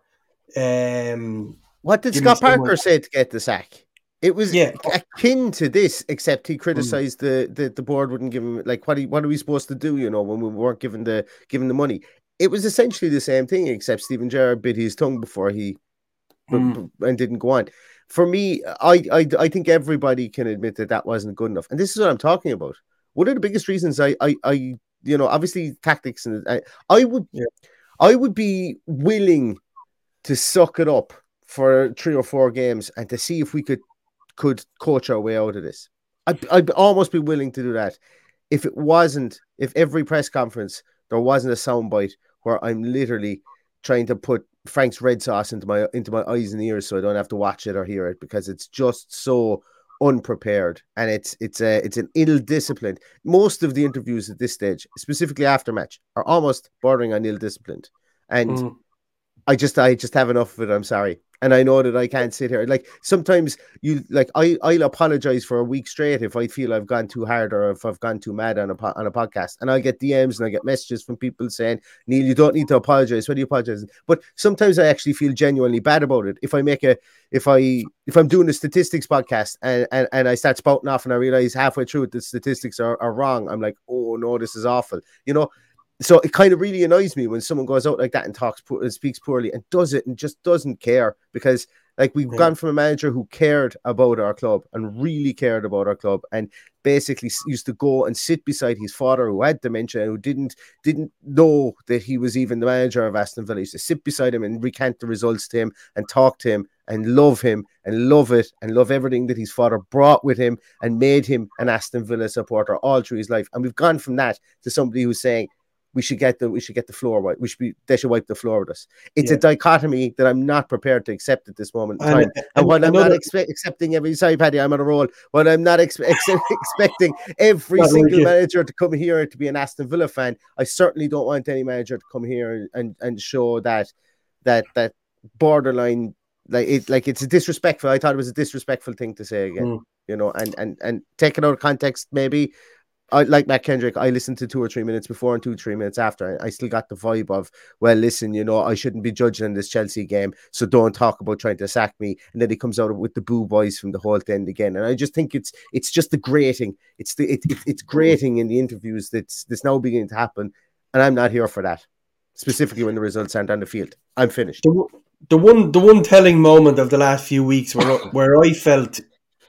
um, what did give me Scott Parker someone- say to get the sack? It was Yeah. akin to this, except he criticised the, the the board wouldn't give him like what he, what are we supposed to do? You know, when we weren't given the given the money. It was essentially the same thing, except Steven Gerrard bit his tongue before he Mm. b- b- and didn't go on. For me, I, I I think everybody can admit that that wasn't good enough, and this is what I'm talking about. One of the biggest reasons I I, I you know obviously tactics and I, I would Yeah. I would be willing to suck it up for three or four games and to see if we could could coach our way out of this. I'd, I'd almost be willing to do that if it wasn't if every press conference there wasn't a soundbite where I'm literally trying to put Frank's red sauce into my into my eyes and ears so I don't have to watch it or hear it, because it's just so unprepared and it's it's a it's an ill-disciplined. Most of the interviews at this stage, specifically after match, are almost bordering on ill-disciplined, and Mm. I just I just have enough of it. I'm sorry. And I know that I can't sit here. Like sometimes you like I, I'll apologize for a week straight if I feel I've gone too hard or if I've gone too mad on a po- on a podcast. And I get D Ms and I get messages from people saying, Neil, you don't need to apologize. What are you apologizing? But sometimes I actually feel genuinely bad about it. If I make a if I if I'm doing a statistics podcast and, and, and I start spouting off and I realize halfway through it the statistics are, are wrong, I'm like, oh no, this is awful. You know. So it kind of really annoys me when someone goes out like that and talks and speaks poorly and does it and just doesn't care, because like we've Yeah. gone from a manager who cared about our club and really cared about our club and basically used to go and sit beside his father who had dementia and who didn't didn't know that he was even the manager of Aston Villa. He used to sit beside him and recant the results to him and talk to him and love him and love it and love everything that his father brought with him and made him an Aston Villa supporter all through his life. And we've gone from that to somebody who's saying, We should get the we should get the floor wipe. We should be they should wipe the floor with us. It's Yeah. a dichotomy that I'm not prepared to accept at this moment in And- time. And, and while I'm not another- expe- accepting every sorry, Paddy, I'm on a roll. While I'm not ex- ex- expecting every Not single like you. manager to come here to be an Aston Villa fan, I certainly don't want any manager to come here and and show that that that borderline like it like it's a disrespectful. I thought it was a disrespectful thing to say again. Mm. You know, and and and taken out of context, maybe. I like Matt Kendrick. I listened to two or three minutes before and two, three minutes after. And I still got the vibe of, well, listen, you know, I shouldn't be judging this Chelsea game, so don't talk about trying to sack me. And then he comes out with the boo boys from the whole end again. And I just think it's it's just the grating. It's the it, it, it's grating in the interviews that's that's now beginning to happen, and I'm not here for that. Specifically when the results aren't on the field. I'm finished. The, one- the one the one telling moment of the last few weeks where where I felt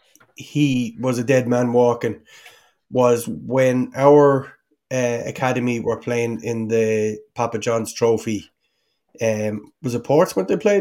he was a dead man walking was when our uh, academy were playing in the Papa John's Trophy. Um, was it Portsmouth they played?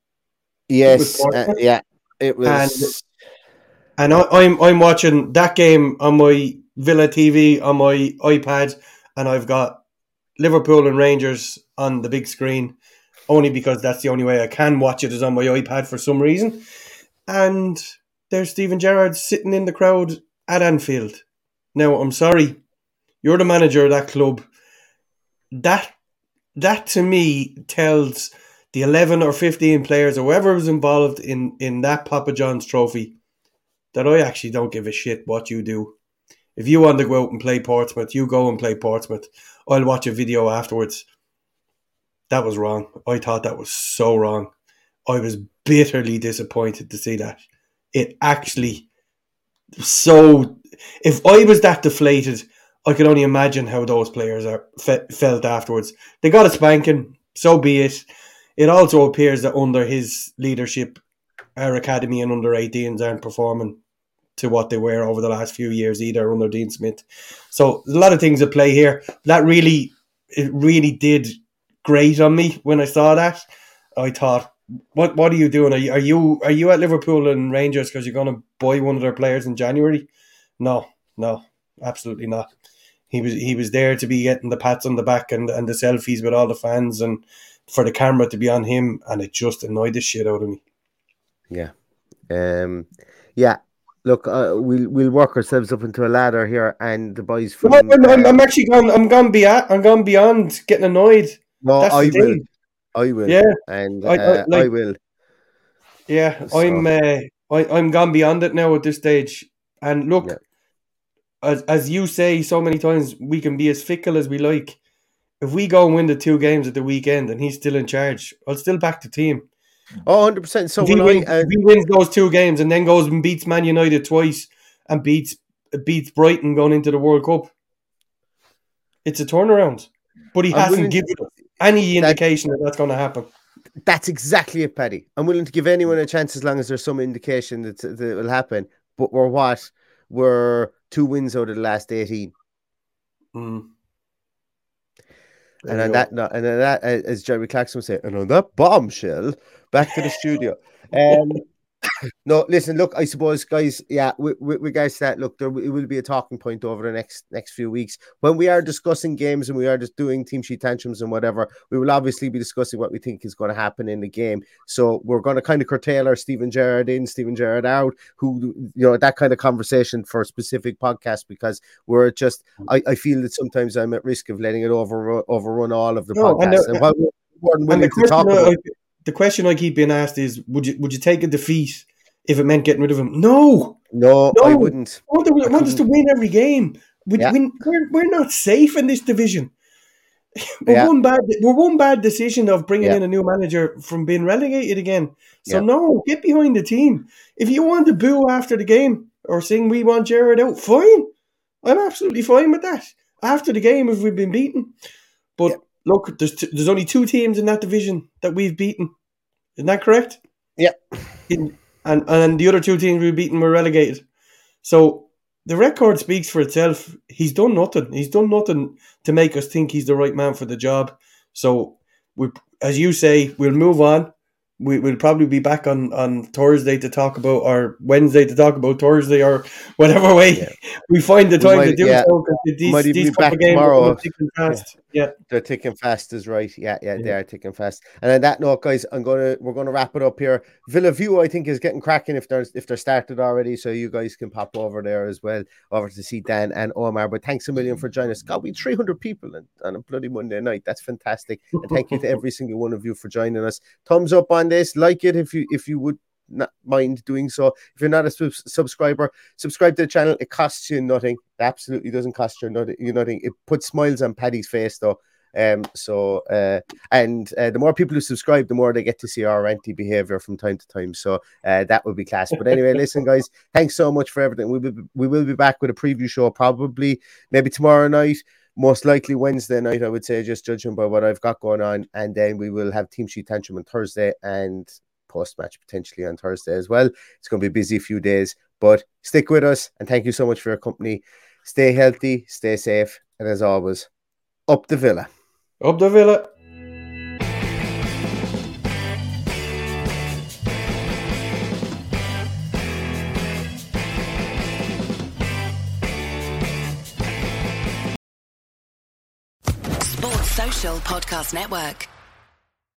Yes, With uh, Portsmouth? yeah, it was. And I, I'm I'm watching that game on my Villa T V on my iPad, and I've got Liverpool and Rangers on the big screen, only because that's the only way I can watch it is on my iPad for some reason. And there's Steven Gerrard sitting in the crowd at Anfield. Now, I'm sorry, you're the manager of that club. That that to me tells the eleven or fifteen players or whoever was involved in, in that Papa John's Trophy that I actually don't give a shit what you do. If you want to go out and play Portsmouth, you go and play Portsmouth. I'll watch a video afterwards. That was wrong. I thought that was so wrong. I was bitterly disappointed to see that. It actually so... If I was that deflated, I could only imagine how those players are fe- felt afterwards. They got a spanking, so be it. It also appears that under his leadership, our academy and under eighteens aren't performing to what they were over the last few years either under Dean Smith. So there's a lot of things at play here. That really, it really did grate on me when I saw that. I thought, what what are you doing? Are you are you, are you at Liverpool and Rangers because you're going to buy one of their players in January? No, no, absolutely not. He was he was there to be getting the pats on the back and, and the selfies with all the fans and for the camera to be on him, and it just annoyed the shit out of me. Yeah. Um, yeah. Look, uh, we'll we'll work ourselves up into a ladder here, and the boys from. No, I'm, I'm, um, I'm actually gone. I'm gone beyond. I'm gone beyond getting annoyed. No, That's I the will. thing. I will. Yeah, and I- I, uh, I, like- will. Yeah, So- I'm. Uh, I, I'm gone beyond it now at this stage. And look, Yeah. as as you say so many times, we can be as fickle as we like. If we go and win the two games at the weekend and he's still in charge, I'll still back the team. Oh, one hundred percent. So if, he when wins, I, uh, if he wins those two games and then goes and beats Man United twice and beats beats Brighton going into the World Cup, it's a turnaround. But he I'm hasn't willing to- given any that- indication that that's going to happen. that's exactly it, Paddy. I'm willing to give anyone a chance as long as there's some indication that that it will happen. But we're what? We're two wins out of the last eighteen. Mm. There And you on go. that, no, and on that, uh, as Jeremy Clarkson would say, and on that bombshell, back to the studio. Um, no, listen, look, I suppose, guys, yeah, with, with regards to that, look, there it will be a talking point over the next next few weeks when we are discussing games and we are just doing team sheet tantrums and whatever. We will obviously be discussing what we think is going to happen in the game. So we're going to kind of curtail our Stephen Gerrard in, Stephen Gerrard out, who, you know, that kind of conversation for a specific podcast, because we're just, I, I feel that sometimes I'm at risk of letting it over overrun all of the No, and podcasts. the- And, what we're more than And willing the to question, talk I, about. the question I keep being asked is: Would you would you take a defeat if it meant getting rid of him? No, No, no. I wouldn't. I want, to, I I want us to couldn't. win every game. We, Yeah. we, we're, we're not safe in this division. We're Yeah. one bad. We're one bad decision of bringing Yeah. in a new manager from being relegated again. So Yeah. no, get behind the team. If you want to boo after the game or sing "We want Gerrard out," fine. I'm absolutely fine with that. After the game, if we've been beaten, but Yeah. look, there's t- there's only two teams in that division that we've beaten. Isn't that correct? Yeah. In, and and the other two teams we've beaten were relegated. So the record speaks for itself. He's done nothing. He's done nothing to make us think he's the right man for the job. So we, as you say, we'll move on. We will probably be back on, on Thursday to talk about, or Wednesday to talk about Thursday, or whatever way Yeah. we find the We time might- to do yeah. so. Because these, Might even these be couple back of games tomorrow. are thick and fast. Yeah. They're thick and fast is right. Yeah, yeah, they Yeah. are thick and fast. And on that note, guys, I'm gonna we're gonna wrap it up here. Villa View, I think, is getting cracking if they're if they're started already. So you guys can pop over there as well, over to see Dan and Omar. But thanks a million for joining us. God, we three hundred people on, on a bloody Monday night. That's fantastic. And thank you to every single one of you for joining us. Thumbs up on this, like it if you if you would not mind doing so. If you're not a sub- subscriber, subscribe to the channel. It costs you nothing. It absolutely doesn't cost you nothing. You nothing. It puts smiles on Paddy's face though. Um. So, uh, and uh, the more people who subscribe, the more they get to see our anti behavior from time to time. So, uh, that would be class. But anyway, listen, guys, thanks so much for everything. We will be, we will be back with a preview show probably maybe tomorrow night. Most likely Wednesday night, I would say, just judging by what I've got going on, and then we will have Team Sheet Tantrum on Thursday and post-match potentially on Thursday as well. It's going to be a busy few days, but stick with us, and thank you so much for your company. Stay healthy, stay safe, and as always, up the Villa. Up the Villa. Sports Social Podcast Network.